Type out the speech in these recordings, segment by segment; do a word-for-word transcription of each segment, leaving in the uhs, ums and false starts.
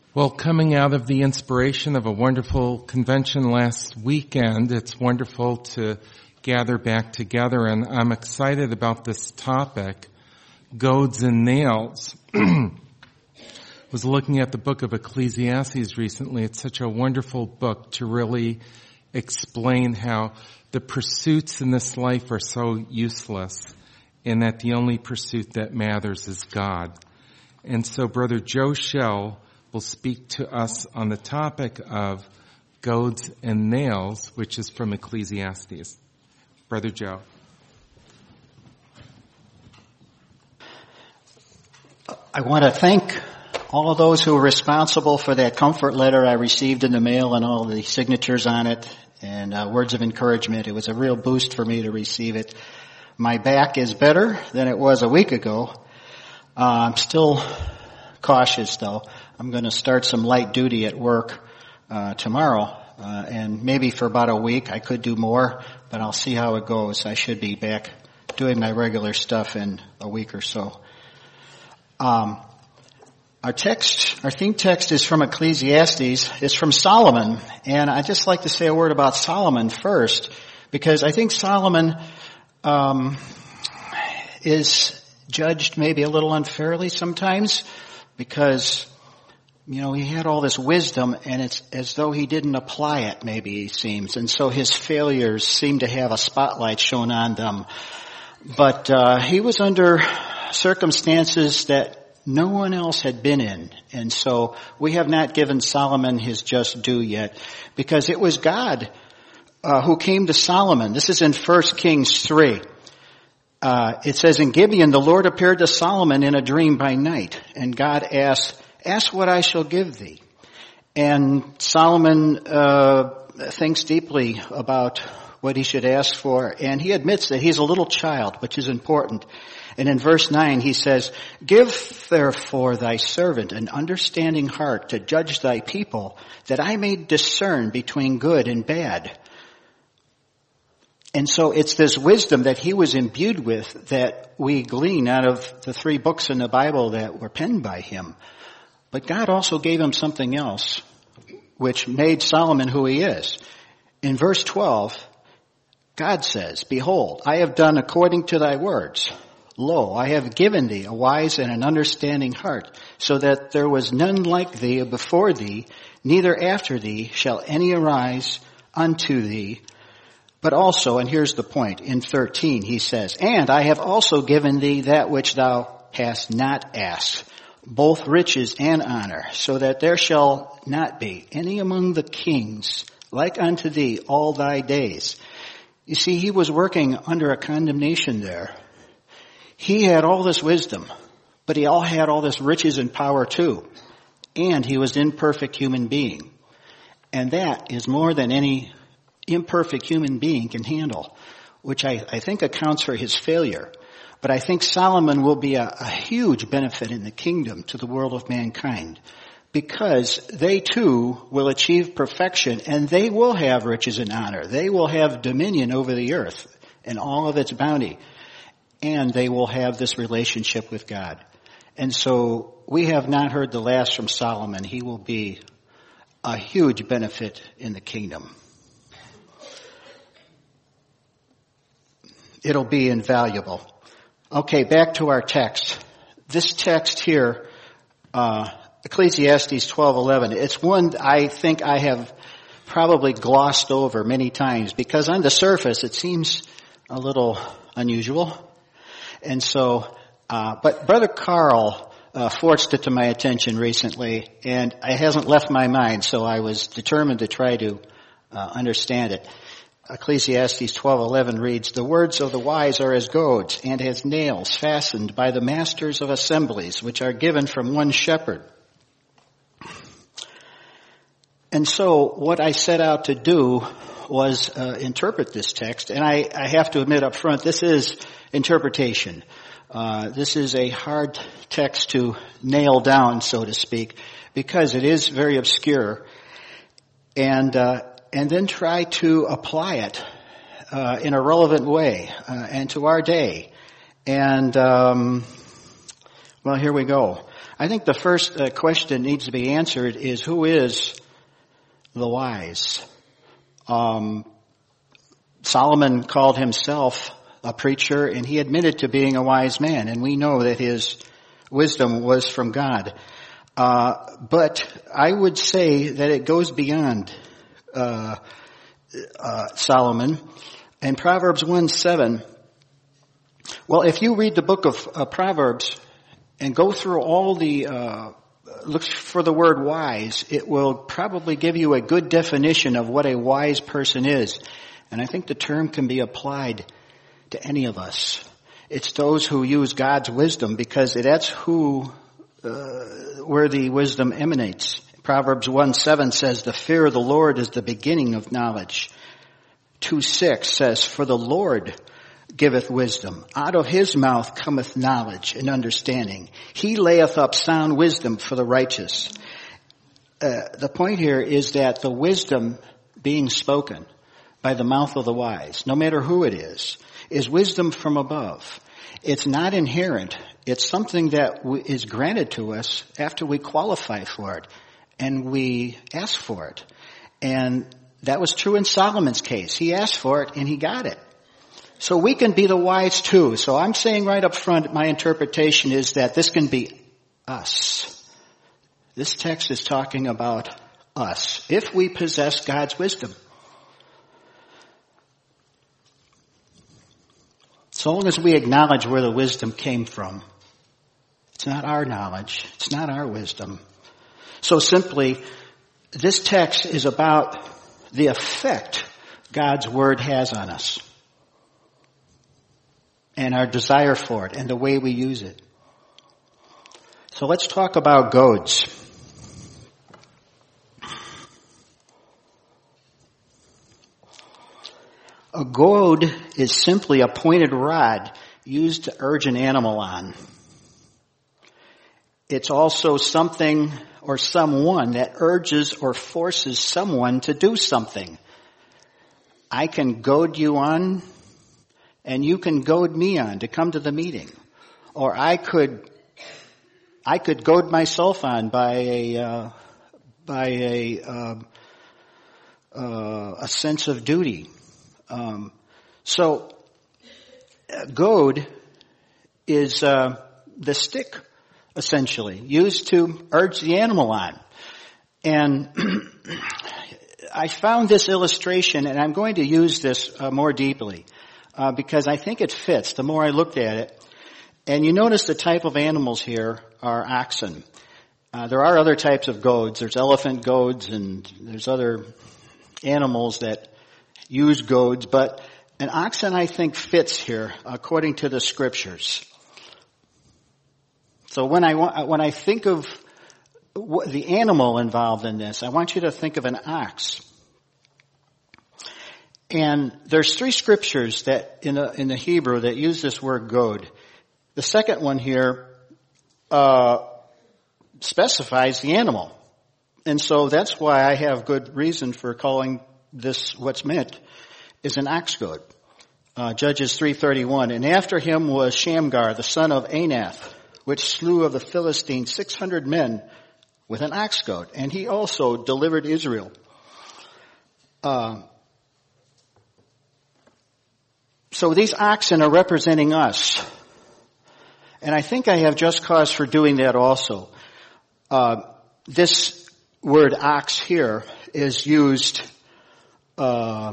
Well, coming out of the inspiration of a wonderful convention last weekend, it's wonderful to gather back together, and I'm excited about this topic, goads and nails. I was looking at the book of Ecclesiastes recently. It's such a wonderful book to really explain how the pursuits in this life are so useless and that the only pursuit that matters is God. And so Brother Joe Shell will speak to us on the topic of goads and nails, which is from Ecclesiastes. Brother Joe. I want to thank all of those who were responsible for that comfort letter I received in the mail and all the signatures on it and uh, words of encouragement. It was a real boost for me to receive it. My back is better than it was a week ago. Uh, I'm still cautious though. I'm going to start some light duty at work uh, tomorrow, uh, and maybe for about a week. I could do more, but I'll see how it goes. I should be back doing my regular stuff in a week or so. Um, our text, our theme text is from Ecclesiastes. It's from Solomon, and I'd just like to say a word about Solomon first, because I think Solomon um, is judged maybe a little unfairly sometimes, because you know, he had all this wisdom, and it's as though he didn't apply it, maybe, it seems. And so his failures seem to have a spotlight shown on them. But uh he was under circumstances that no one else had been in. And so we have not given Solomon his just due yet, because it was God uh who came to Solomon. This is in First Kings three. Uh it says, in Gibeon, the Lord appeared to Solomon in a dream by night, and God asked, ask what I shall give thee. And Solomon uh thinks deeply about what he should ask for, and he admits that he's a little child, which is important. And in verse nine he says, give therefore thy servant an understanding heart to judge thy people, that I may discern between good and bad. And so it's this wisdom that he was imbued with that we glean out of the three books in the Bible that were penned by him. But God also gave him something else, which made Solomon who he is. In verse twelve, God says, behold, I have done according to thy words. Lo, I have given thee a wise and an understanding heart, so that there was none like thee before thee, neither after thee shall any arise unto thee. But also, and here's the point, in thirteen he says, and I have also given thee that which thou hast not asked, both riches and honor, so that there shall not be any among the kings like unto thee all thy days. You see, he was working under a condemnation there. He had all this wisdom, but he all had all this riches and power too. And he was an imperfect human being. And that is more than any imperfect human being can handle, which I, I think accounts for his failure. But I think Solomon will be a, a huge benefit in the kingdom to the world of mankind, because they too will achieve perfection, and they will have riches and honor. They will have dominion over the earth and all of its bounty, and they will have this relationship with God. And so we have not heard the last from Solomon. He will be a huge benefit in the kingdom. It'll be invaluable. Okay, back to our text. This text here, uh, Ecclesiastes twelve eleven, it's one I think I have probably glossed over many times, because on the surface it seems a little unusual. And so, uh, but Brother Carl uh, forced it to my attention recently, and it hasn't left my mind, so I was determined to try to uh, understand it. Ecclesiastes twelve eleven reads, the words of the wise are as goads, and as nails fastened by the masters of assemblies, which are given from one shepherd. And so what I set out to do was uh, interpret this text, and I, I have to admit up front, this is interpretation. Uh, this is a hard text to nail down, so to speak, because it is very obscure. And uh, and then try to apply it uh, in a relevant way uh, and to our day. And, um, well, here we go. I think the first uh, question needs to be answered is, who is the wise? Um, Solomon called himself a preacher, and he admitted to being a wise man, and we know that his wisdom was from God. Uh, but I would say that it goes beyond uh, uh, Solomon. In Proverbs one seven, well, if you read the book of uh, Proverbs and go through all the, uh, look for the word wise, it will probably give you a good definition of what a wise person is. And I think the term can be applied to any of us. It's those who use God's wisdom, because that's who, uh, where the wisdom emanates. Proverbs one seven says, the fear of the Lord is the beginning of knowledge. two six says, for the Lord giveth wisdom. Out of his mouth cometh knowledge and understanding. He layeth up sound wisdom for the righteous. Uh, the point here is that the wisdom being spoken by the mouth of the wise, no matter who it is, is wisdom from above. It's not inherent. It's something that w- is granted to us after we qualify for it and we ask for it. And that was true in Solomon's case. He asked for it and he got it. So we can be the wise too. So I'm saying right up front, my interpretation is that this can be us. This text is talking about us, if we possess God's wisdom. So long as we acknowledge where the wisdom came from. It's not our knowledge. It's not our wisdom. So simply, this text is about the effect God's word has on us, and our desire for it, and the way we use it. So let's talk about goads. A goad is simply a pointed rod used to urge an animal on. It's also something or someone that urges or forces someone to do something. I can goad you on, and you can goad me on to come to the meeting. Or I could, I could goad myself on by a, uh, by a, uh, uh, a sense of duty. Um, so, uh, goad is uh, the stick, essentially, used to urge the animal on. And I found this illustration, and I'm going to use this uh, more deeply, uh, because I think it fits the more I looked at it. And you notice the type of animals here are oxen. Uh, there are other types of goads. There's elephant goads, and there's other animals that use goads, but an oxen, I think, fits here according to the scriptures. So when I when I think of the animal involved in this, I want you to think of an ox. And there's three scriptures that in the, in the Hebrew that use this word goad. The second one here uh, specifies the animal, and so that's why I have good reason for calling this, what's meant, is an ox goad. Uh, Judges three thirty-one. And after him was Shamgar, the son of Anath, which slew of the Philistines six hundred men with an ox goad. And he also delivered Israel. Uh, so these oxen are representing us. And I think I have just cause for doing that also. Uh, this word ox here is used Uh,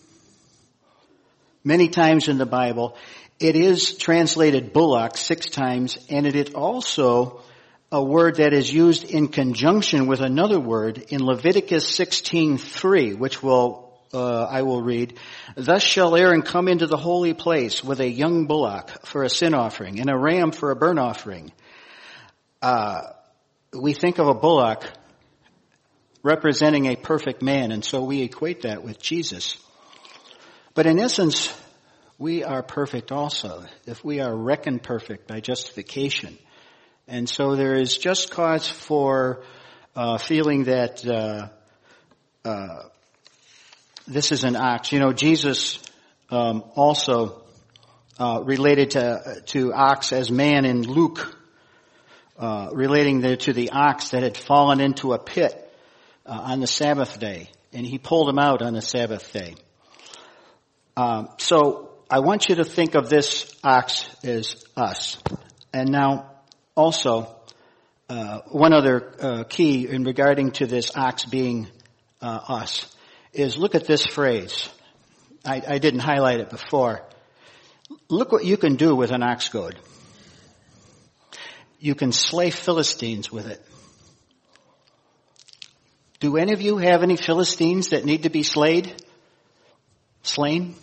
many times in the Bible. It is translated bullock six times, and it is also a word that is used in conjunction with another word in Leviticus sixteen three, which will uh, I will read. Thus shall Aaron come into the holy place with a young bullock for a sin offering and a ram for a burnt offering. Uh, we think of a bullock representing a perfect man, and so we equate that with Jesus. But in essence, we are perfect also, if we are reckoned perfect by justification. And so there is just cause for uh, feeling that uh, uh, this is an ox. You know, Jesus um, also uh, related to to ox as man in Luke uh, relating the, to the ox that had fallen into a pit uh, on the Sabbath day, and he pulled him out on the Sabbath day. Um, so I want you to think of this ox as us. And now also, uh, one other uh, key in regarding to this ox being uh, us is look at this phrase. I, I didn't highlight it before. Look what you can do with an ox goad. You can slay Philistines with it. Do any of you have any Philistines that need to be slayed? Slain?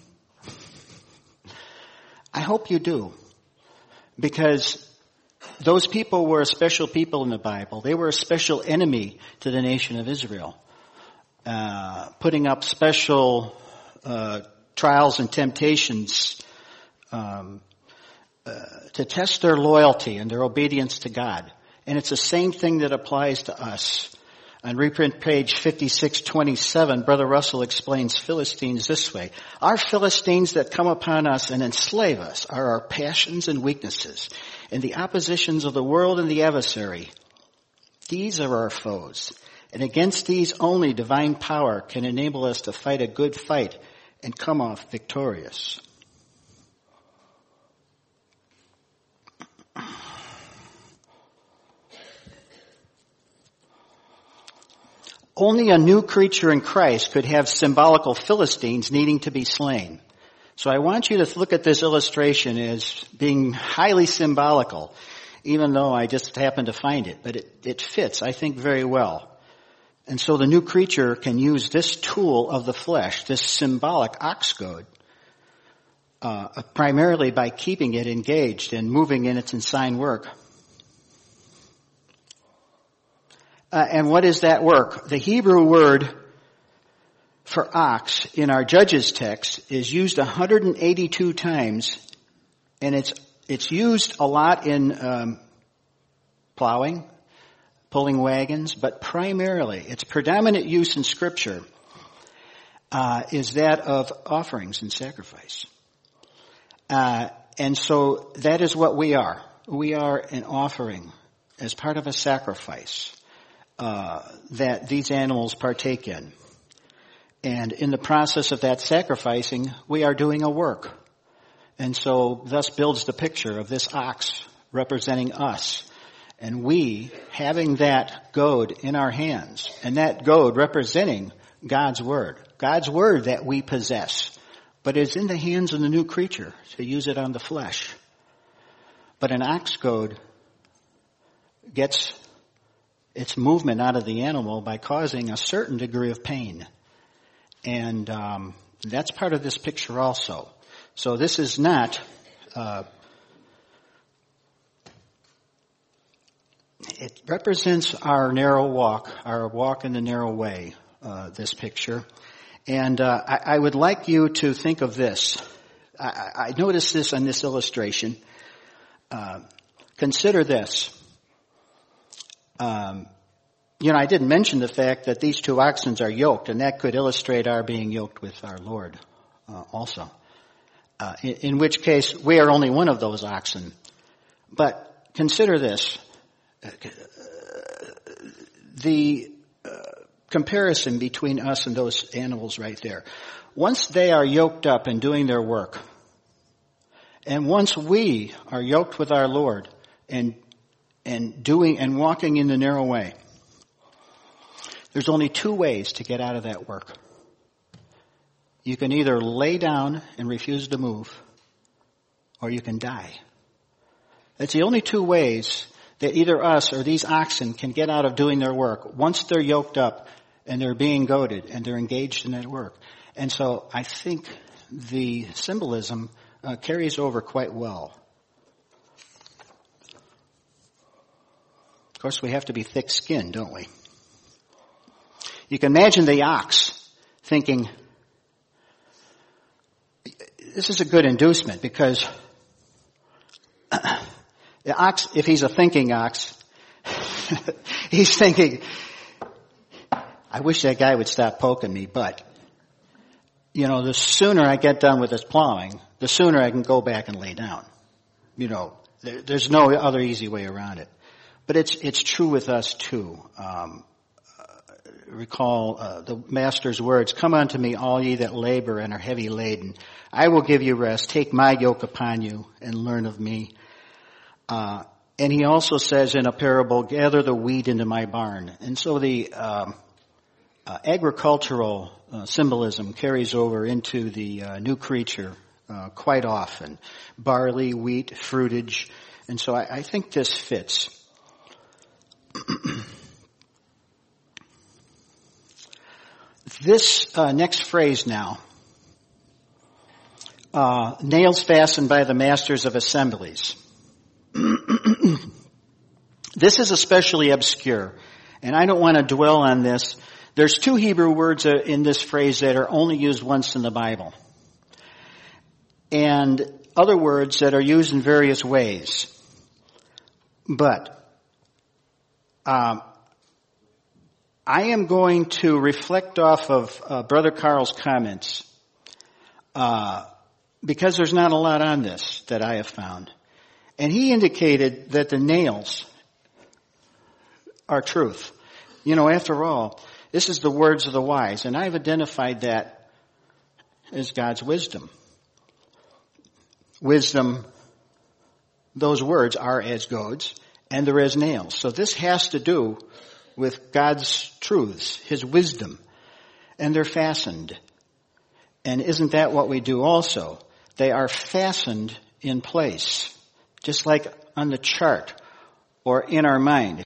I hope you do. Because those people were a special people in the Bible. They were a special enemy to the nation of Israel. Uh, putting up special uh, trials and temptations um, uh, to test their loyalty and their obedience to God. And it's the same thing that applies to us. On reprint page fifty-six twenty-seven, Brother Russell explains Philistines this way. Our Philistines that come upon us and enslave us are our passions and weaknesses, and the oppositions of the world and the adversary. These are our foes, and against these only divine power can enable us to fight a good fight and come off victorious. Only a new creature in Christ could have symbolical Philistines needing to be slain. So I want you to look at this illustration as being highly symbolical, even though I just happened to find it. But it, it fits, I think, very well. And so the new creature can use this tool of the flesh, this symbolic ox goad, uh, primarily by keeping it engaged and moving in its ensign work. Uh, and what is that work? The Hebrew word for ox in our Judges text is used one hundred eighty-two times, and it's it's used a lot in um, plowing, pulling wagons, but primarily its predominant use in Scripture uh, is that of offerings and sacrifice. Uh, and so that is what we are. We are an offering as part of a sacrifice. Uh, that these animals partake in. And in the process of that sacrificing, we are doing a work. And so thus builds the picture of this ox representing us. And we having that goad in our hands, and that goad representing God's word. God's word that we possess. But it's in the hands of the new creature to use it on the flesh. But an ox goad gets its movement out of the animal by causing a certain degree of pain. And um, that's part of this picture also. So this is not, uh, it represents our narrow walk, our walk in the narrow way, uh, this picture. And uh, I, I would like you to think of this. I, I noticed this on this illustration. Uh, consider this. Um, you know, I didn't mention the fact that these two oxen are yoked, and that could illustrate our being yoked with our Lord uh, also. Uh, in, in which case, we are only one of those oxen. But consider this. Uh, the uh, comparison between us and those animals right there. Once they are yoked up and doing their work, and once we are yoked with our Lord and and doing and walking in the narrow way, there's only two ways to get out of that work. You can either lay down and refuse to move, or you can die. That's the only two ways that either us or these oxen can get out of doing their work once they're yoked up and they're being goaded and they're engaged in that work. And so I think the symbolism uh, carries over quite well. Of course, we have to be thick-skinned, don't we? You can imagine the ox thinking, this is a good inducement because the ox, if he's a thinking ox, he's thinking, I wish that guy would stop poking me, but, you know, the sooner I get done with this plowing, the sooner I can go back and lay down. You know, there, there's no other easy way around it. but it's it's true with us too. Um, uh, recall uh, the Master's words, "Come unto me, all ye that labor and are heavy laden. I will give you rest. Take my yoke upon you and learn of me." Uh, and he also says in a parable, "Gather the wheat into my barn." And so the um, uh, agricultural uh, symbolism carries over into the uh, new creature uh, quite often. Barley, wheat, fruitage. And so I, I think this fits. This uh, next phrase now, uh, nails fastened by the masters of assemblies. This is especially obscure, and I don't want to dwell on this. There's two Hebrew words in this phrase that are only used once in the Bible, and other words that are used in various ways. But um, I am going to reflect off of uh, Brother Carl's comments uh, because there's not a lot on this that I have found. And he indicated that the nails are truth. You know, after all, this is the words of the wise, and I've identified that as God's wisdom. Wisdom, those words are as goads, and they're as nails. So this has to do with God's truths, His wisdom, and they're fastened. And isn't that what we do also? They are fastened in place, just like on the chart or in our mind.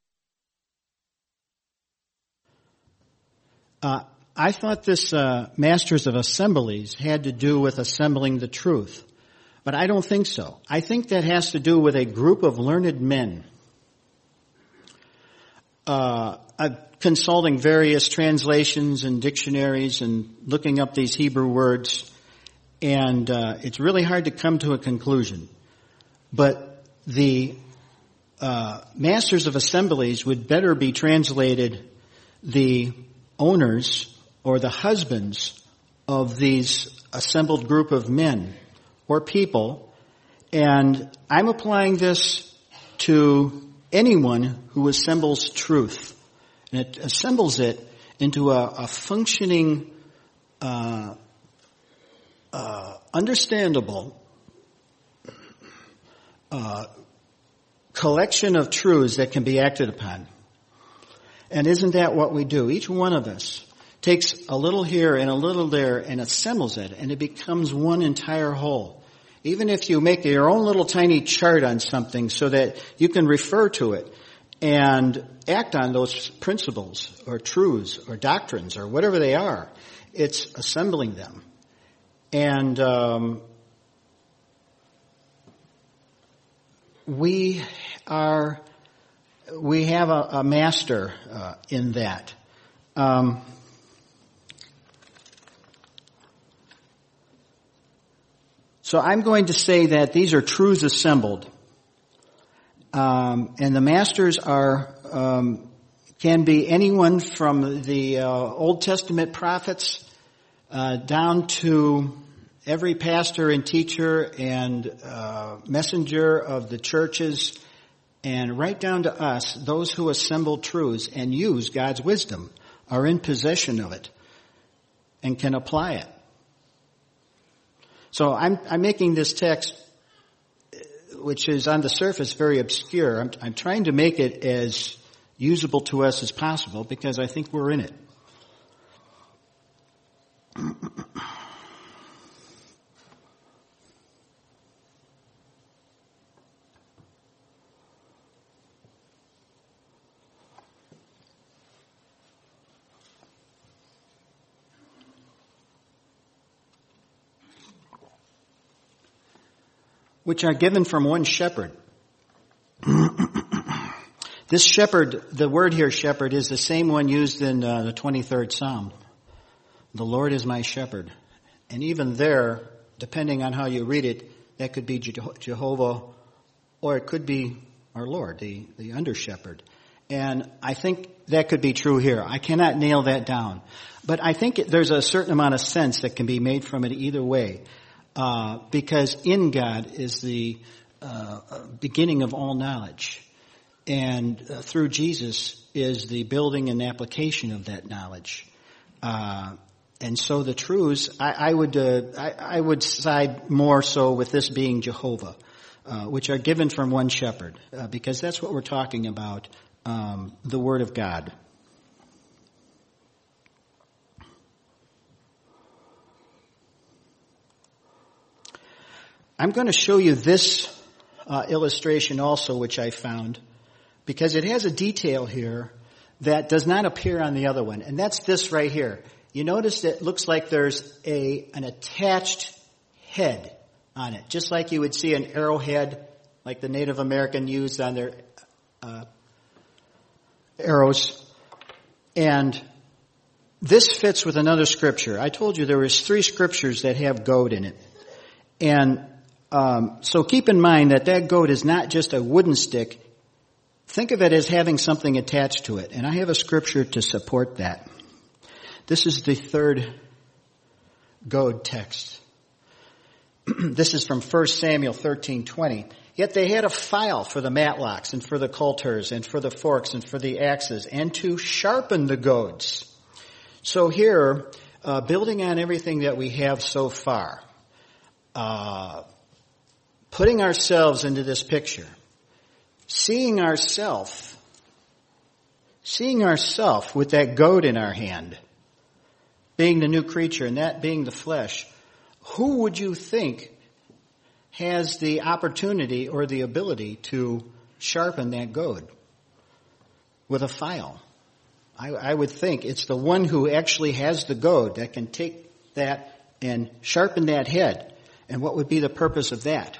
Uh, I thought this uh, Masters of Assemblies had to do with assembling the truth. But I don't think so. I think that has to do with a group of learned men uh, uh, consulting various translations and dictionaries and looking up these Hebrew words. And uh, it's really hard to come to a conclusion. But the uh, Masters of Assemblies would better be translated the owners or the husbands of these assembled group of men or people, and I'm applying this to anyone who assembles truth, and it assembles it into a, a functioning, uh, uh, understandable uh, collection of truths that can be acted upon. And isn't that what we do? Each one of us takes a little here and a little there and assembles it, and it becomes one entire whole. Even if you make your own little tiny chart on something so that you can refer to it and act on those principles or truths or doctrines or whatever they are, it's assembling them. And um, we are, we have a, a master uh, in that. Um, So I'm going to say that these are truths assembled, um, and the masters are um, can be anyone from the uh, Old Testament prophets uh, down to every pastor and teacher and uh, messenger of the churches, and right down to us. Those who assemble truths and use God's wisdom are in possession of it and can apply it. So I'm, I'm making this text, which is on the surface very obscure. I'm, I'm trying to make it as usable to us as possible because I think we're in it. Which are given from one shepherd. This shepherd, the word here, shepherd, is the same one used in uh, the twenty-third Psalm. The Lord is my shepherd. And even there, depending on how you read it, that could be Jehovah, or it could be our Lord, the, the under-shepherd. And I think that could be true here. I cannot nail that down. But I think it, there's a certain amount of sense that can be made from it either way. Uh, because in God is the uh, beginning of all knowledge. And uh, through Jesus is the building and application of that knowledge. Uh, and so the truths, I, I would uh, I, I would side more so with this being Jehovah, uh, which are given from one shepherd, uh, because that's what we're talking about, um, the Word of God. I'm going to show you this uh, illustration also, which I found, because it has a detail here that does not appear on the other one, and that's this right here. You notice that it looks like there's a an attached head on it, just like you would see an arrowhead, like the Native American used on their uh, arrows. And this fits with another scripture. I told you there was three scriptures that have goat in it. And um, so keep in mind that that goat is not just a wooden stick. Think of it as having something attached to it. And I have a scripture to support that. This is the third goad text. This is from First Samuel thirteen twenty. Yet they had a file for the matlocks and for the coulters and for the forks and for the axes and to sharpen the goads. So here, uh, building on everything that we have so far, uh, putting ourselves into this picture, seeing ourself, seeing ourself with that goad in our hand, being the new creature and that being the flesh, who would you think has the opportunity or the ability to sharpen that goad with a file? I, I would think it's the one who actually has the goad that can take that and sharpen that head. And what would be the purpose of that?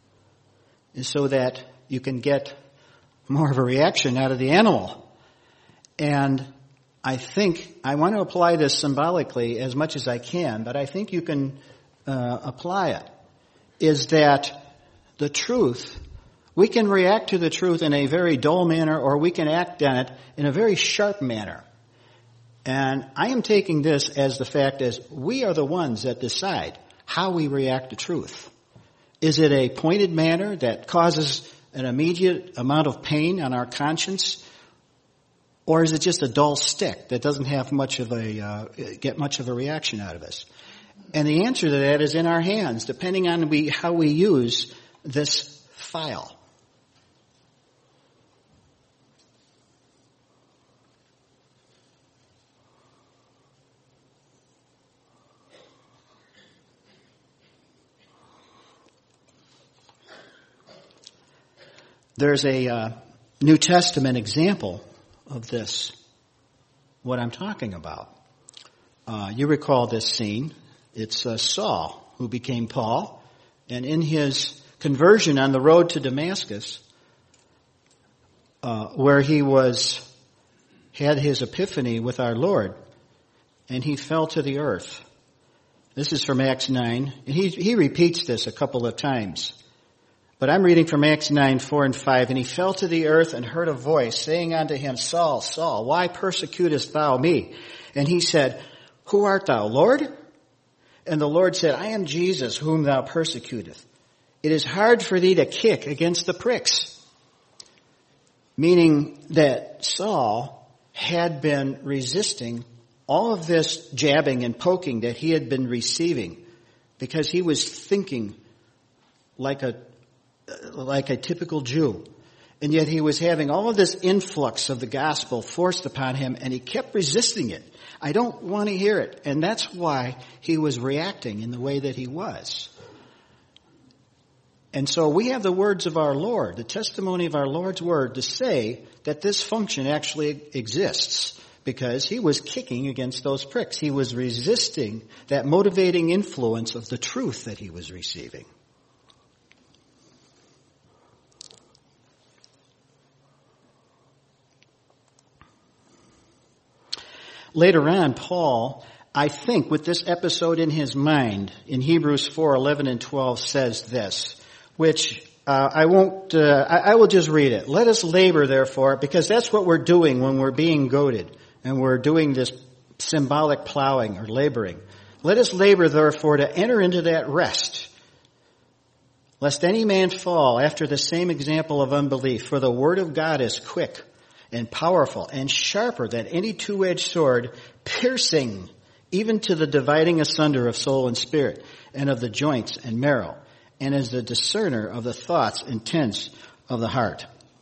Is so that you can get more of a reaction out of the animal. And I think, I want to apply this symbolically as much as I can, but I think you can uh, apply it, is that the truth, we can react to the truth in a very dull manner, or we can act on it in a very sharp manner. And I am taking this as the fact as we are the ones that decide how we react to truth. Is it a pointed manner that causes an immediate amount of pain on our conscience? Or is it just a dull stick that doesn't have much of a, uh, get much of a reaction out of us? And the answer to that is in our hands, depending on we, how we use this file. There's a uh, New Testament example of this, what I'm talking about. Uh, you recall this scene. It's uh, Saul who became Paul, and in his conversion on the road to Damascus, uh, where he was, had his epiphany with our Lord, and he fell to the earth. This is from Acts nine, and he, he repeats this a couple of times. But I'm reading from Acts nine, four and five. And he fell to the earth and heard a voice saying unto him, Saul, Saul, why persecutest thou me? And he said, Who art thou, Lord? And the Lord said, I am Jesus, whom thou persecutest. It is hard for thee to kick against the pricks. Meaning that Saul had been resisting all of this jabbing and poking that he had been receiving, because he was thinking like a like a typical Jew. And yet he was having all of this influx of the gospel forced upon him, and he kept resisting it. I don't want to hear it. And that's why he was reacting in the way that he was. And so we have the words of our Lord, the testimony of our Lord's word, to say that this function actually exists, because he was kicking against those pricks. He was resisting that motivating influence of the truth that he was receiving. Later on, Paul, I think with this episode in his mind, in Hebrews four, eleven and twelve says this, which uh, I won't, uh, I, I will just read it. Let us labor, therefore, because that's what we're doing when we're being goaded and we're doing this symbolic plowing or laboring. Let us labor, therefore, to enter into that rest lest any man fall after the same example of unbelief. For the word of God is quick and powerful and sharper than any two-edged sword, piercing even to the dividing asunder of soul and spirit, and of the joints and marrow, and is the discerner of the thoughts and intents of the heart.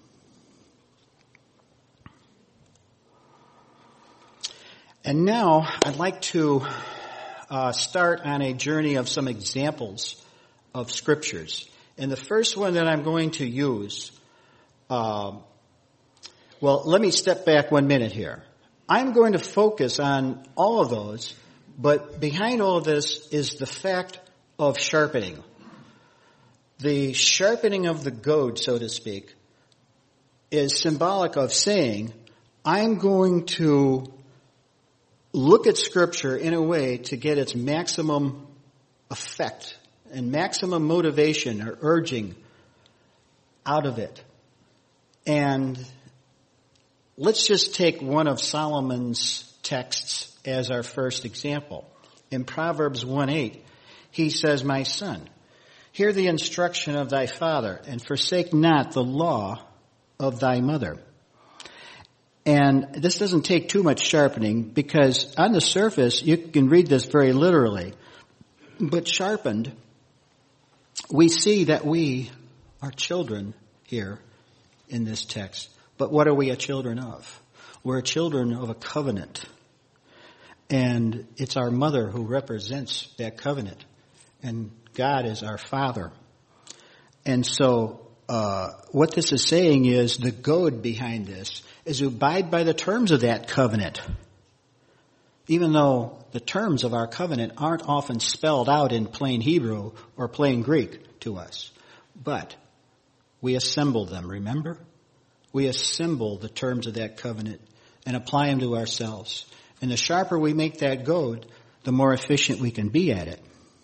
And now I'd like to uh, start on a journey of some examples of scriptures. And the first one that I'm going to use, uh, well, let me step back one minute here. I'm going to focus on all of those, but behind all of this is the fact of sharpening. The sharpening of the goad, so to speak, is symbolic of saying, I'm going to look at Scripture in a way to get its maximum effect and maximum motivation or urging out of it. And let's just take one of Solomon's texts as our first example. In Proverbs one eight, he says, My son, hear the instruction of thy father, and forsake not the law of thy mother. And this doesn't take too much sharpening, because on the surface, you can read this very literally. But sharpened, we see that we are children here in this text. But what are we a children of? We're children of a covenant. And it's our mother who represents that covenant. And God is our Father. And so uh what this is saying is the goad behind this is to abide by the terms of that covenant. Even though the terms of our covenant aren't often spelled out in plain Hebrew or plain Greek to us. But we assemble them, remember? We assemble the terms of that covenant and apply them to ourselves. And the sharper we make that goad, the more efficient we can be at it.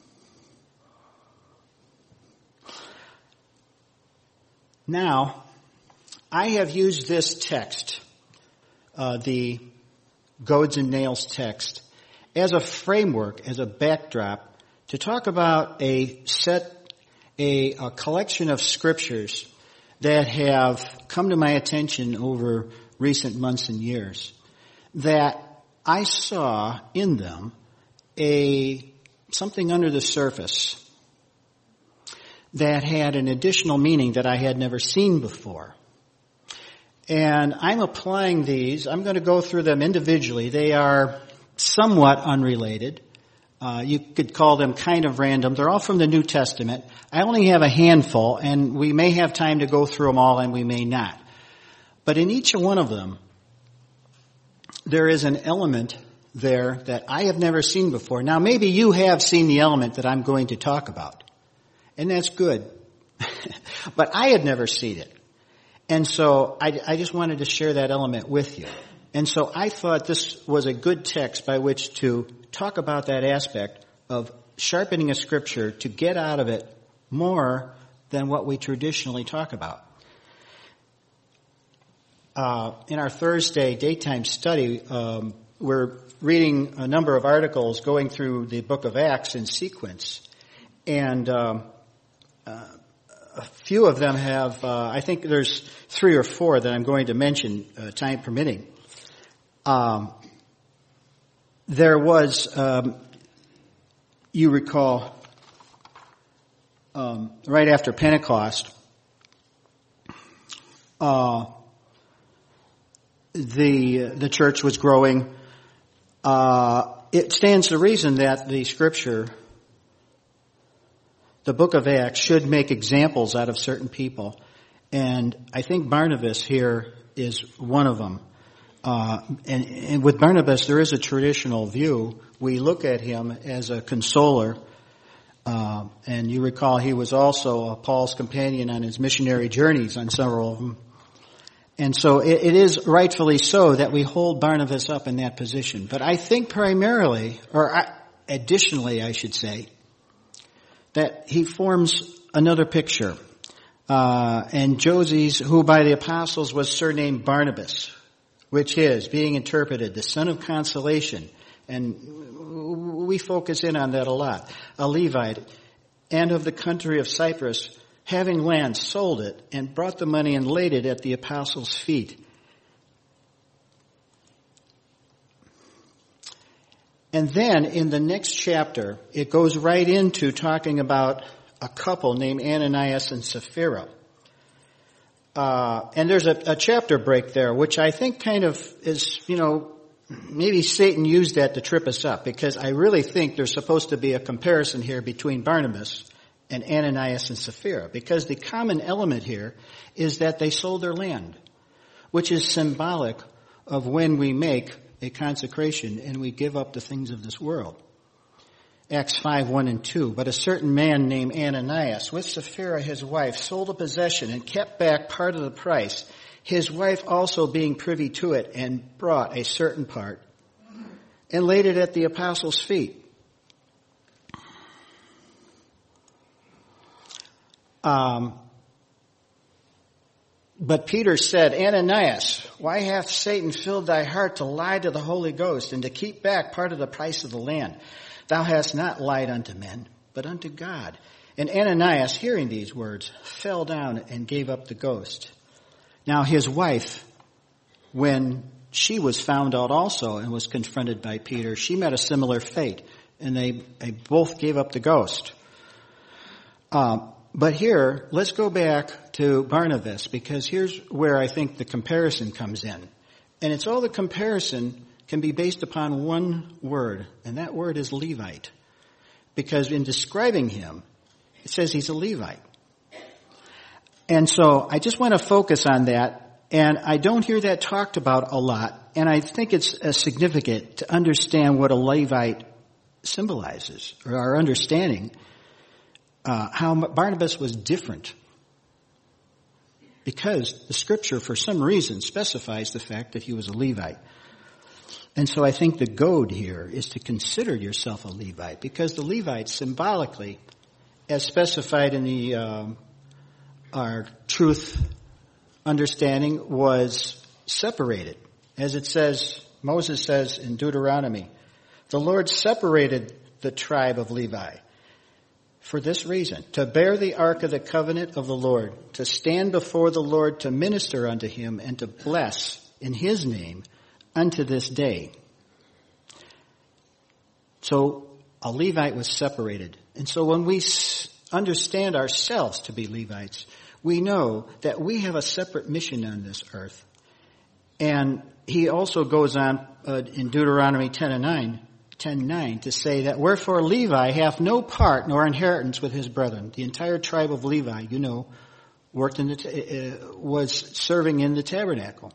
Now, I have used this text, uh, the Goads and Nails text, as a framework, as a backdrop, to talk about a set, a, a collection of scriptures that have come to my attention over recent months and years, that I saw in them a something under the surface that had an additional meaning that I had never seen before. And I'm applying these. I'm going to go through them individually. They are somewhat unrelated. Uh, you could call them kind of random. They're all from the New Testament. I only have a handful, and we may have time to go through them all, and we may not. But in each one of them, there is an element there that I have never seen before. Now, maybe you have seen the element that I'm going to talk about. And that's good. But I had never seen it. And so I, I just wanted to share that element with you. And so I thought this was a good text by which to talk about that aspect of sharpening a scripture to get out of it more than what we traditionally talk about. Uh, in our Thursday daytime study, um, we're reading a number of articles going through the book of Acts in sequence. And um, uh, a few of them have, uh, I think there's three or four that I'm going to mention, uh, time permitting. Um, there was, um, you recall, um, right after Pentecost, uh, the the church was growing. Uh, it stands to reason that the scripture, the book of Acts, should make examples out of certain people. And I think Barnabas here is one of them. Uh, and, and with Barnabas, there is a traditional view. We look at him as a consoler. Uh, and you recall he was also uh, Paul's companion on his missionary journeys on several of them. And so it, it is rightfully so that we hold Barnabas up in that position. But I think primarily, or I, additionally I should say, that he forms another picture. Uh, and Joses, who by the apostles was surnamed Barnabas, which is, being interpreted, the son of consolation. And we focus in on that a lot. A Levite, and of the country of Cyprus, having land, sold it, and brought the money and laid it at the apostles' feet. And then in the next chapter, it goes right into talking about a couple named Ananias and Sapphira. Uh, and there's a, a chapter break there, which I think kind of is, you know, maybe Satan used that to trip us up, because I really think there's supposed to be a comparison here between Barnabas and Ananias and Sapphira, because the common element here is that they sold their land, which is symbolic of when we make a consecration and we give up the things of this world. Acts five, one and two. But a certain man named Ananias, with Sapphira his wife, sold a possession and kept back part of the price, his wife also being privy to it, and brought a certain part and laid it at the apostles' feet. Um, but Peter said, Ananias, why hath Satan filled thy heart to lie to the Holy Ghost and to keep back part of the price of the land? Thou hast not lied unto men, but unto God. And Ananias, hearing these words, fell down and gave up the ghost. Now his wife, when she was found out also and was confronted by Peter, she met a similar fate, and they, they both gave up the ghost. Um, But here, let's go back to Barnabas, because here's where I think the comparison comes in. And it's all the comparison can be based upon one word, and that word is Levite. Because in describing him, it says he's a Levite. And so I just want to focus on that, and I don't hear that talked about a lot, and I think it's uh, significant to understand what a Levite symbolizes, or our understanding Uh, how Barnabas was different, because the scripture for some reason specifies the fact that he was a Levite. And so I think the goad here is to consider yourself a Levite, because the Levites symbolically, as specified in the um, our truth understanding, was separated. As it says, Moses says in Deuteronomy, the Lord separated the tribe of Levi for this reason, to bear the ark of the covenant of the Lord, to stand before the Lord, to minister unto him, and to bless in his name unto this day. So a Levite was separated. And so when we understand ourselves to be Levites, we know that we have a separate mission on this earth. And he also goes on uh, in Deuteronomy ten and nine, ten nine to say that wherefore Levi hath no part nor inheritance with his brethren. The entire tribe of Levi, you know, worked in the uh, was serving in the tabernacle.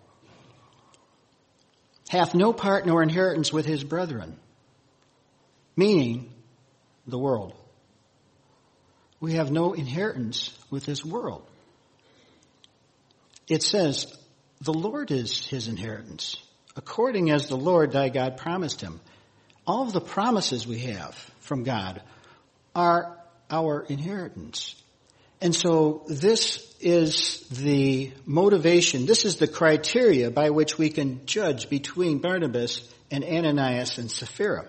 Hath no part nor inheritance with his brethren, meaning the world. We have no inheritance with this world. It says, the Lord is his inheritance, according as the Lord thy God promised him. All of the promises we have from God are our inheritance. And so this is the motivation, this is the criteria by which we can judge between Barnabas and Ananias and Sapphira.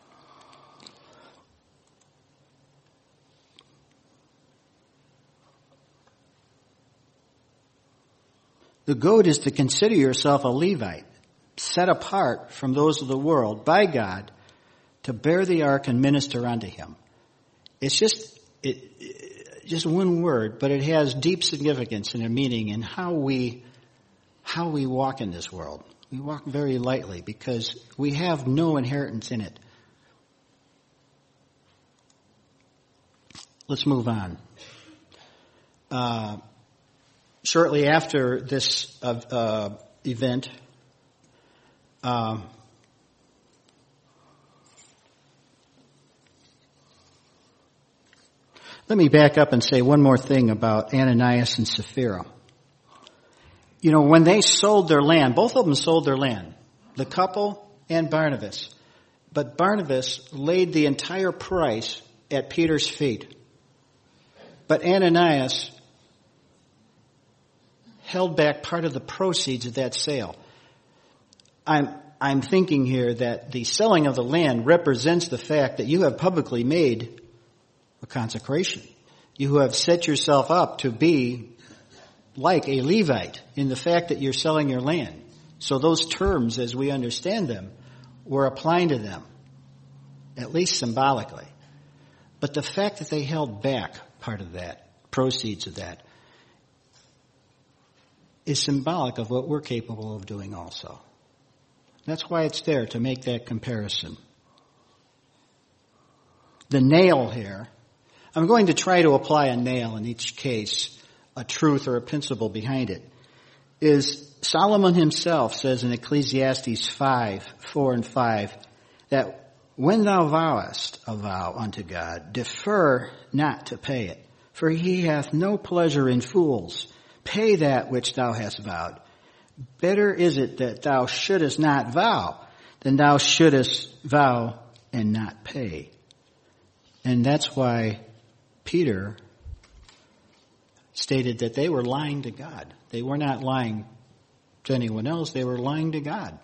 The goad is to consider yourself a Levite, set apart from those of the world by God, to bear the ark and minister unto him. It's just it, it, just one word, but it has deep significance and a meaning in how we how we walk in this world. We walk very lightly because we have no inheritance in it. Let's move on. Uh, shortly after this uh, uh, event, um, let me back up and say one more thing about Ananias and Sapphira. You know, when they sold their land, both of them sold their land, the couple and Barnabas. But Barnabas laid the entire price at Peter's feet. But Ananias held back part of the proceeds of that sale. I'm, I'm thinking here that the selling of the land represents the fact that you have publicly made a consecration. You have set yourself up to be like a Levite in the fact that you're selling your land. So those terms, as we understand them, were applying to them, at least symbolically. But the fact that they held back part of that, proceeds of that, is symbolic of what we're capable of doing also. That's why it's there, to make that comparison. The nail here, I'm going to try to apply a nail in each case, a truth or a principle behind it, is Solomon himself says in Ecclesiastes five, four and five, that when thou vowest a vow unto God, defer not to pay it, for he hath no pleasure in fools. Pay that which thou hast vowed. Better is it that thou shouldest not vow than thou shouldest vow and not pay. And that's why Peter stated that they were lying to God. They were not lying to anyone else. They were lying to God.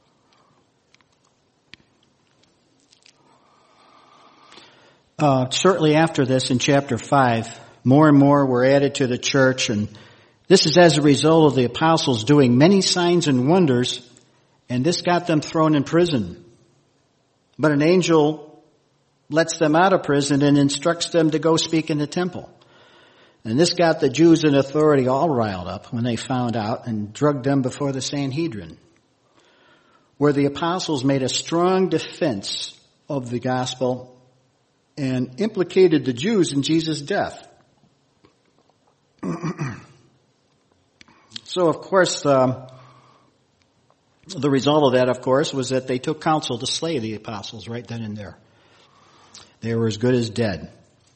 Uh, shortly after this, in chapter five, more and more were added to the church, and this is as a result of the apostles doing many signs and wonders, and this got them thrown in prison. But an angel lets them out of prison and instructs them to go speak in the temple. And this got the Jews in authority all riled up when they found out, and drugged them before the Sanhedrin, where the apostles made a strong defense of the gospel and implicated the Jews in Jesus' death. So, of course, um, the result of that, of course, was that they took counsel to slay the apostles right then and there. They were as good as dead.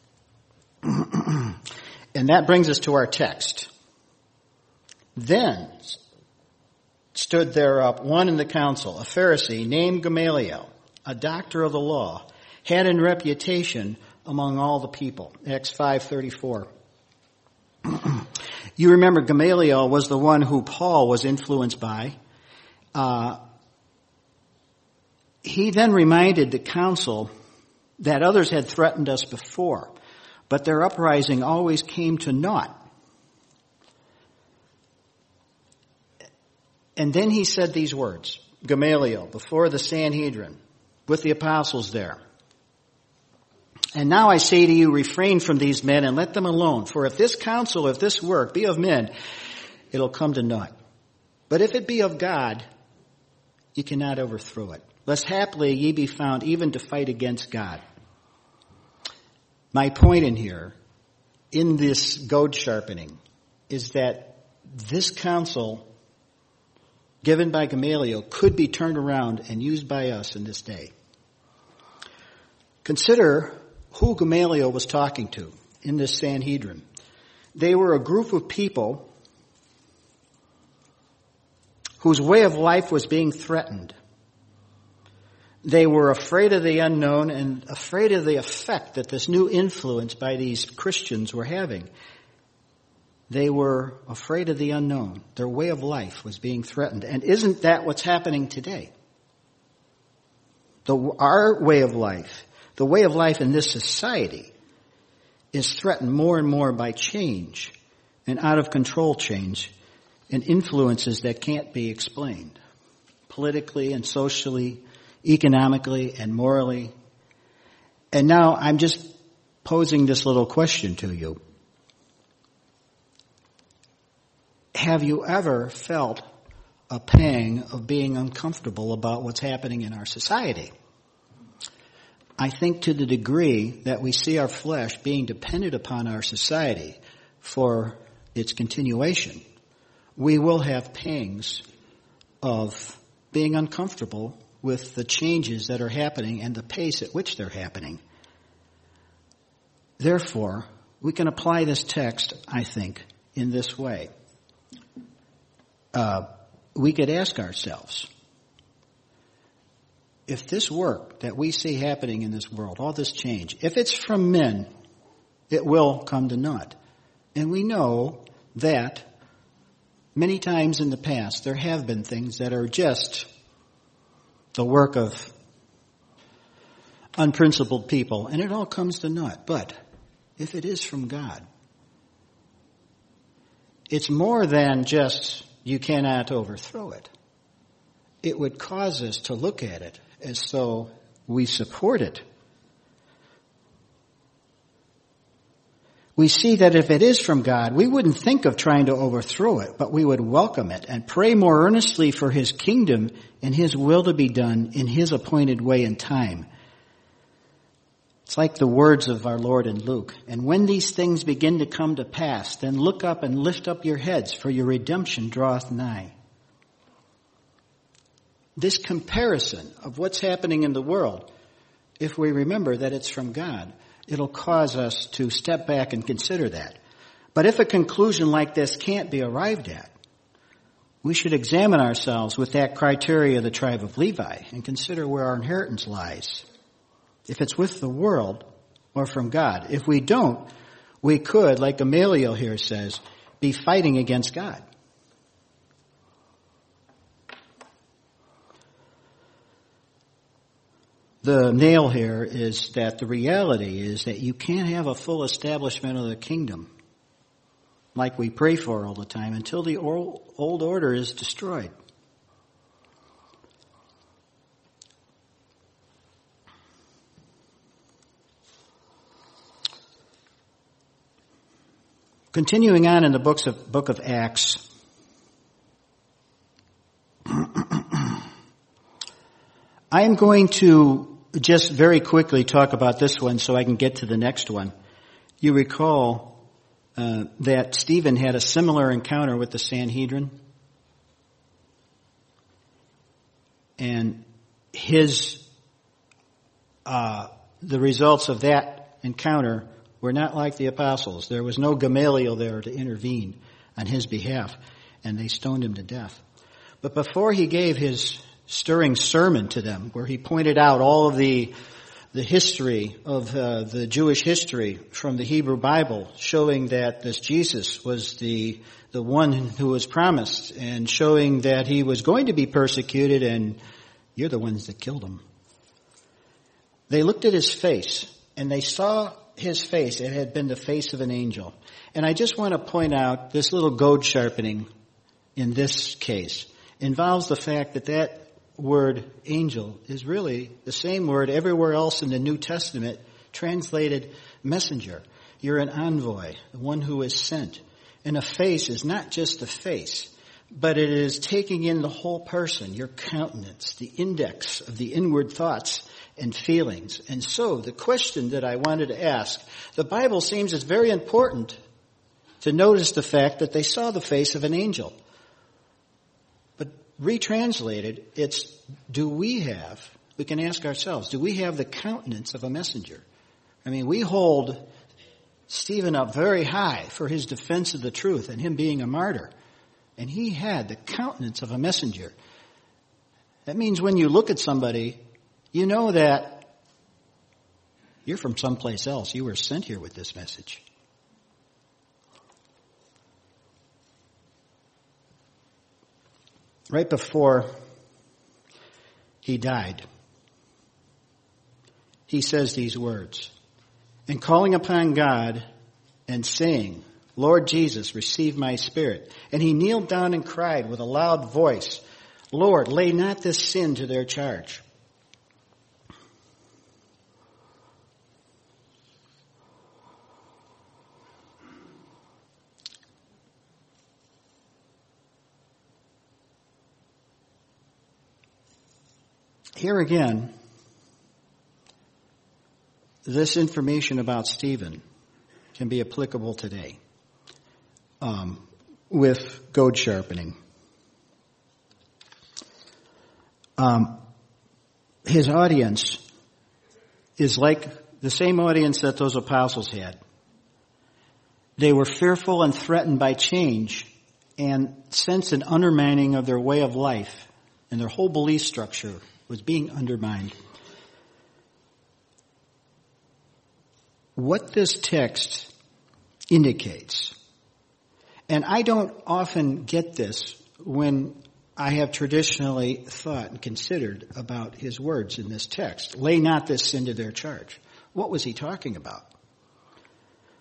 And that brings us to our text. Then stood there up one in the council, a Pharisee named Gamaliel, a doctor of the law, had in reputation among all the people. Acts five thirty-four. You remember Gamaliel was the one who Paul was influenced by. Uh, he then reminded the council that others had threatened us before, but their uprising always came to naught. And then he said these words, Gamaliel, before the Sanhedrin, with the apostles there. And now I say to you, refrain from these men and let them alone. For if this counsel, if this work be of men, it'll come to naught. But if it be of God, you cannot overthrow it. Lest haply ye be found even to fight against God. My point in here, in this goad sharpening, is that this counsel given by Gamaliel could be turned around and used by us in this day. Consider who Gamaliel was talking to in this Sanhedrin. They were a group of people whose way of life was being threatened. They were afraid of the unknown and afraid of the effect that this new influence by these Christians were having. They were afraid of the unknown. Their way of life was being threatened. And isn't that what's happening today? The, our way of life, the way of life in this society, is threatened more and more by change and out of control change and influences that can't be explained politically and socially, economically and morally. And now I'm just posing this little question to you. Have you ever felt a pang of being uncomfortable about what's happening in our society? I think to the degree that we see our flesh being dependent upon our society for its continuation, we will have pangs of being uncomfortable with the changes that are happening and the pace at which they're happening. Therefore, we can apply this text, I think, in this way. Uh, we could ask ourselves, if this work that we see happening in this world, all this change, if it's from men, it will come to naught. And we know that many times in the past there have been things that are just the work of unprincipled people, and it all comes to naught. But if it is from God. It's more than just you cannot overthrow it. It would cause us to look at it as though we support it. We see that if it is from God, we wouldn't think of trying to overthrow it, but we would welcome it and pray more earnestly for His kingdom and His will to be done in His appointed way and time. It's like the words of our Lord in Luke. And when these things begin to come to pass, then look up and lift up your heads, for your redemption draweth nigh. This comparison of what's happening in the world, if we remember that it's from God, it'll cause us to step back and consider that. But if a conclusion like this can't be arrived at, we should examine ourselves with that criteria of the tribe of Levi and consider where our inheritance lies. If it's with the world or from God. If we don't, we could, like Gamaliel here says, be fighting against God. The nail here is that the reality is that you can't have a full establishment of the kingdom like we pray for all the time until the old order is destroyed. Continuing on in the books of, book of Acts, I am going to just very quickly talk about this one so I can get to the next one. You recall uh, that Stephen had a similar encounter with the Sanhedrin, and his uh, the results of that encounter were not like the apostles. There was no Gamaliel there to intervene on his behalf, and they stoned him to death. But before he gave his stirring sermon to them, where he pointed out all of the the history of uh, the Jewish history from the Hebrew Bible, showing that this Jesus was the the one who was promised, and showing that he was going to be persecuted, and you're the ones that killed him. They looked at his face, and they saw his face. It had been the face of an angel. And I just want to point out this little goad sharpening in this case involves the fact that that word angel is really the same word everywhere else in the New Testament translated messenger. You're an envoy, the one who is sent. And a face is not just a face, but it is taking in the whole person, your countenance, the index of the inward thoughts and feelings. And so the question that I wanted to ask, the Bible seems it's very important to notice the fact that they saw the face of an angel. But retranslated, it's, do we have, we can ask ourselves, do we have the countenance of a messenger? I mean, we hold Stephen up very high for his defense of the truth and him being a martyr. And he had the countenance of a messenger. That means when you look at somebody, you know that you're from someplace else. You were sent here with this message. Right before he died, he says these words, and calling upon God and saying, Lord Jesus, receive my spirit. And he kneeled down and cried with a loud voice, Lord, lay not this sin to their charge. Here again, this information about Stephen can be applicable today um, with goad sharpening. Um, his audience is like the same audience that those apostles had. They were fearful and threatened by change and sensed an undermining of their way of life, and their whole belief structure was being undermined. What this text indicates, and I don't often get this when I have traditionally thought and considered about his words in this text. Lay not this sin to their charge. What was he talking about?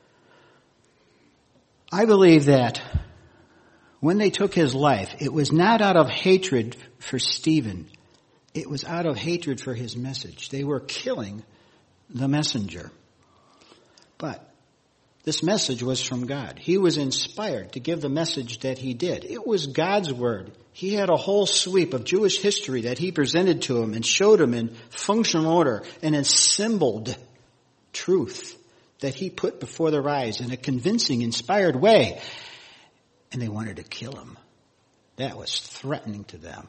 I believe that when they took his life, it was not out of hatred for Stephen. It was out of hatred for his message. They were killing the messenger. But this message was from God. He was inspired to give the message that he did. It was God's word. He had a whole sweep of Jewish history that he presented to him and showed him in functional order and assembled truth that he put before their eyes in a convincing, inspired way. And they wanted to kill him. That was threatening to them.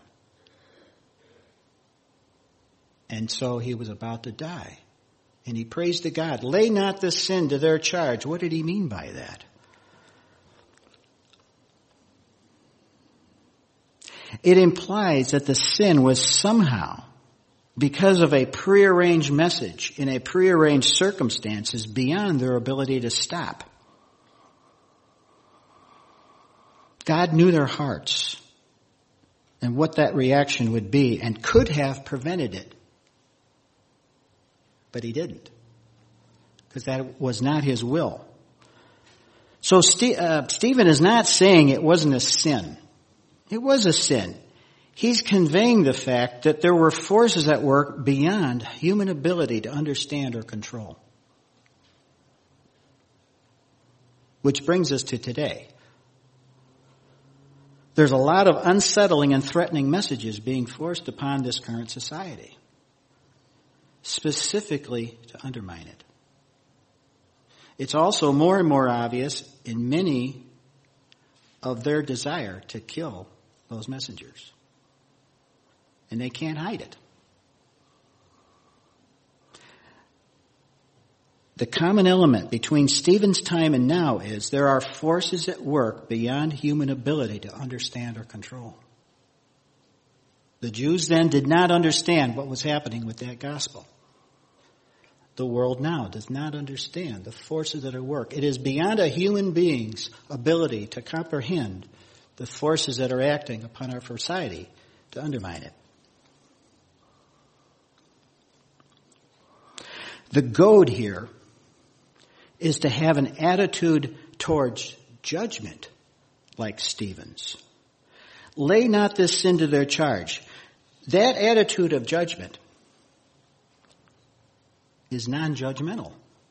And so he was about to die. And he prays to God, lay not this sin to their charge. What did he mean by that? It implies that the sin was somehow, because of a prearranged message in a prearranged circumstances, beyond their ability to stop. God knew their hearts and what that reaction would be and could have prevented it. But he didn't, because that was not his will. So Ste- uh, Stephen is not saying it wasn't a sin. It was a sin. He's conveying the fact that there were forces at work beyond human ability to understand or control. Which brings us to today. There's a lot of unsettling and threatening messages being forced upon this current society, specifically to undermine it. It's also more and more obvious in many of their desire to kill those messengers. And they can't hide it. The common element between Stephen's time and now is there are forces at work beyond human ability to understand or control. The Jews then did not understand what was happening with that gospel. The world now does not understand the forces that are at work. It is beyond a human being's ability to comprehend the forces that are acting upon our society to undermine it. The goad here is to have an attitude towards judgment like Stephen's. Lay not this sin to their charge. That attitude of judgment is non-judgmental.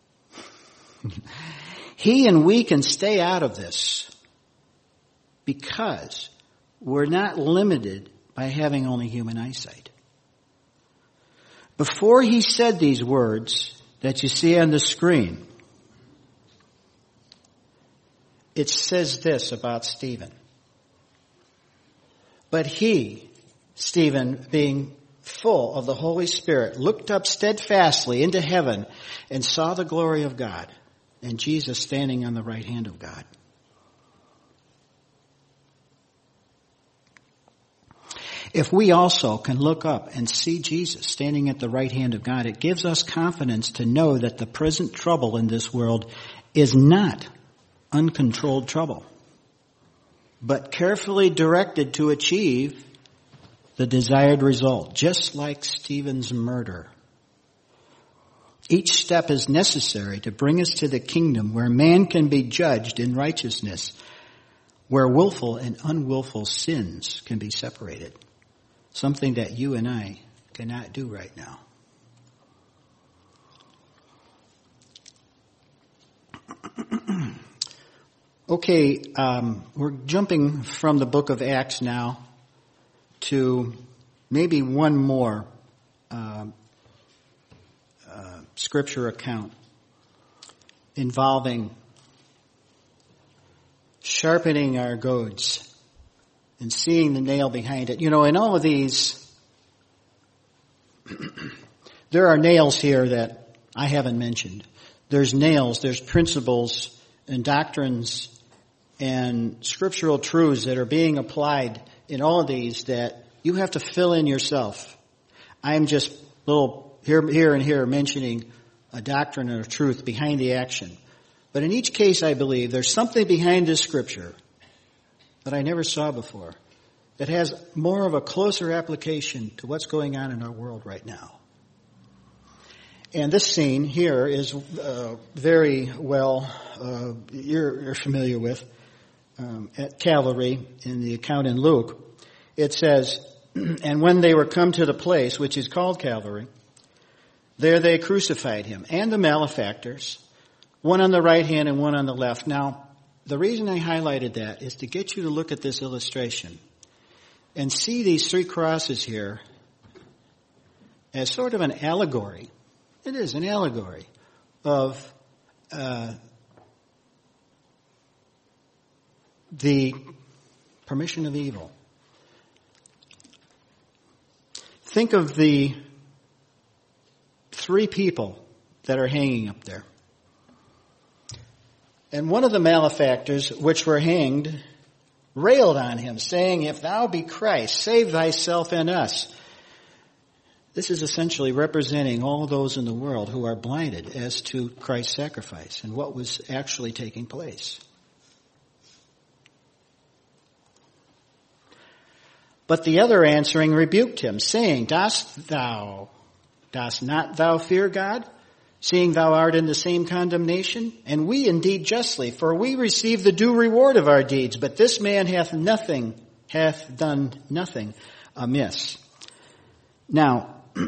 He and we can stay out of this because we're not limited by having only human eyesight. Before he said these words that you see on the screen, it says this about Stephen. But he, Stephen, being full of the Holy Spirit, looked up steadfastly into heaven and saw the glory of God and Jesus standing on the right hand of God. If we also can look up and see Jesus standing at the right hand of God, it gives us confidence to know that the present trouble in this world is not uncontrolled trouble, but carefully directed to achieve the desired result, just like Stephen's murder. Each step is necessary to bring us to the kingdom where man can be judged in righteousness, where willful and unwillful sins can be separated. Something that you and I cannot do right now. Okay, um, we're jumping from the book of Acts now to maybe one more uh, uh, scripture account involving sharpening our goads and seeing the nail behind it. You know, in all of these, there are nails here that I haven't mentioned. There's nails, there's principles and doctrines and scriptural truths that are being applied in all of these that you have to fill in yourself. I'm just little here, here and here mentioning a doctrine or a truth behind the action. But in each case, I believe there's something behind this scripture that I never saw before that has more of a closer application to what's going on in our world right now. And this scene here is uh, very well, uh, you're, you're familiar with, um, at Calvary in the account in Luke. It says, and when they were come to the place which is called Calvary, there they crucified him and the malefactors, one on the right hand and one on the left. Now, the reason I highlighted that is to get you to look at this illustration and see these three crosses here as sort of an allegory. It is an allegory of uh, the permission of evil. Think of the three people that are hanging up there. And one of the malefactors which were hanged railed on him, saying, "If thou be Christ, save thyself and us." This is essentially representing all those in the world who are blinded as to Christ's sacrifice and what was actually taking place. But the other answering rebuked him, saying, Dost thou, dost not thou fear God, seeing thou art in the same condemnation? And we indeed justly, for we receive the due reward of our deeds, but this man hath nothing, hath done nothing amiss. Now,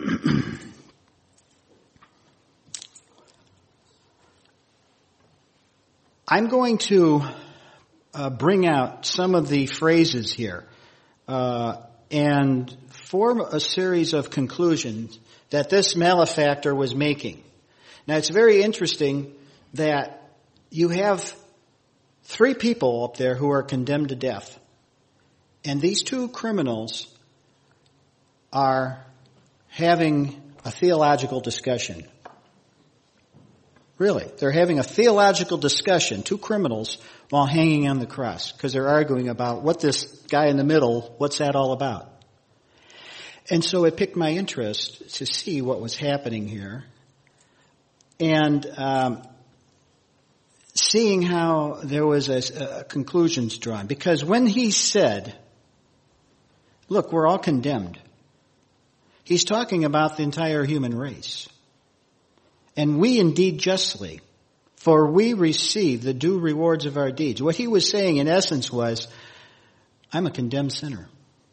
I'm going to uh, bring out some of the phrases here uh, and form a series of conclusions that this malefactor was making. Now, it's very interesting that you have three people up there who are condemned to death, and these two criminals are having a theological discussion. Really, they're having a theological discussion, two criminals, while hanging on the cross, because they're arguing about what this guy in the middle, what's that all about? And so it piqued my interest to see what was happening here, and um, seeing how there was a, a conclusions drawn. Because when he said, look, we're all condemned, he's talking about the entire human race. And we indeed justly, for we receive the due rewards of our deeds. What he was saying in essence was, I'm a condemned sinner.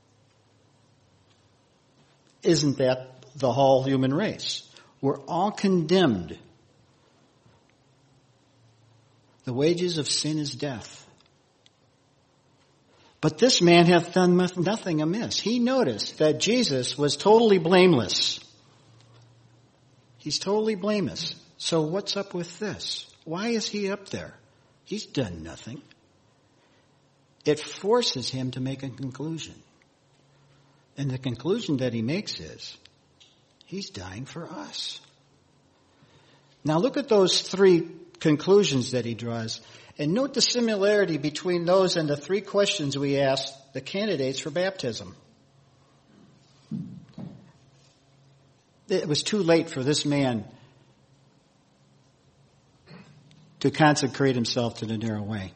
Isn't that the whole human race? We're all condemned. The wages of sin is death. But this man hath done nothing amiss. He noticed that Jesus was totally blameless. He's totally blameless. So what's up with this? Why is he up there? He's done nothing. It forces him to make a conclusion. And the conclusion that he makes is, he's dying for us. Now look at those three conclusions that he draws. And note the similarity between those and the three questions we asked the candidates for baptism. It was too late for this man to consecrate himself to the narrow way.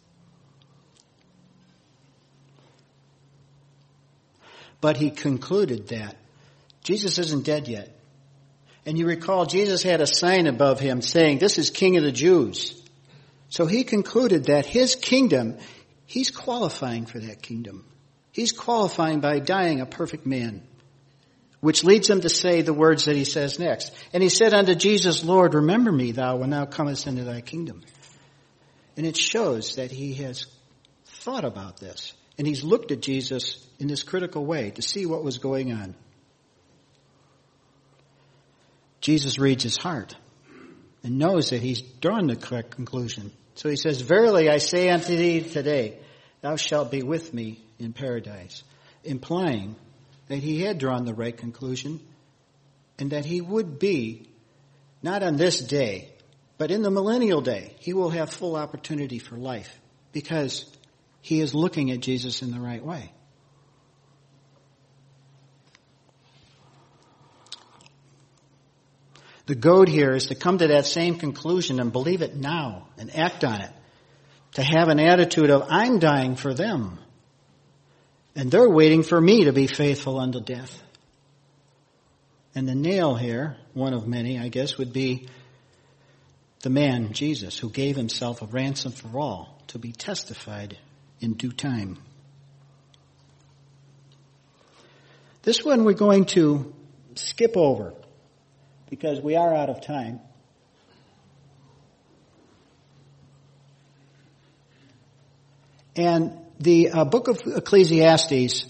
But he concluded that Jesus isn't dead yet. And you recall Jesus had a sign above him saying, "This is King of the Jews." So he concluded that his kingdom, he's qualifying for that kingdom. He's qualifying by dying a perfect man, which leads him to say the words that he says next. And he said unto Jesus, "Lord, remember me thou when thou comest into thy kingdom." And it shows that he has thought about this. And he's looked at Jesus in this critical way to see what was going on. Jesus reads his heart and knows that he's drawn the correct conclusion. So he says, "Verily I say unto thee today, thou shalt be with me in paradise," implying that he had drawn the right conclusion and that he would be, not on this day, but in the millennial day, he will have full opportunity for life because he is looking at Jesus in the right way. The goad here is to come to that same conclusion and believe it now and act on it. To have an attitude of, I'm dying for them. And they're waiting for me to be faithful unto death. And the nail here, one of many, I guess, would be the man, Jesus, who gave himself a ransom for all to be testified in due time. This one we're going to skip over because we are out of time. And the uh, book of Ecclesiastes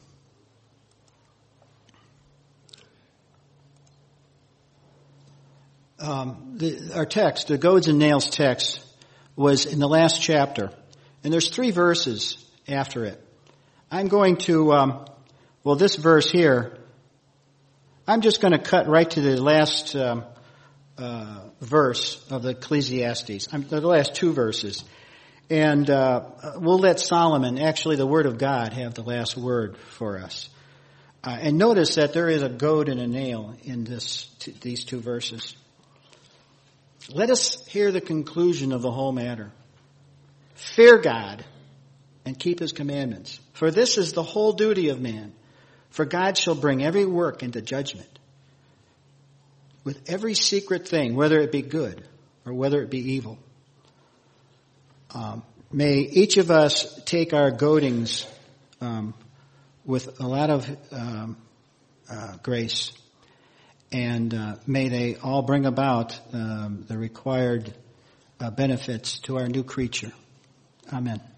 um, the, our text, the Goads and Nails text, was in the last chapter. And there's three verses after it. I'm going to, um, well, this verse here, I'm just going to cut right to the last um, uh, verse of the Ecclesiastes, I'm, the last two verses. And uh, we'll let Solomon, actually the Word of God, have the last word for us. Uh, and notice that there is a goad and a nail in this t- these two verses. Let us hear the conclusion of the whole matter. Fear God and keep His commandments, for this is the whole duty of man. For God shall bring every work into judgment with every secret thing, whether it be good or whether it be evil. Um, may each of us take our goadings um, with a lot of um, uh, grace, and uh, may they all bring about um, the required uh, benefits to our new creature. Amen.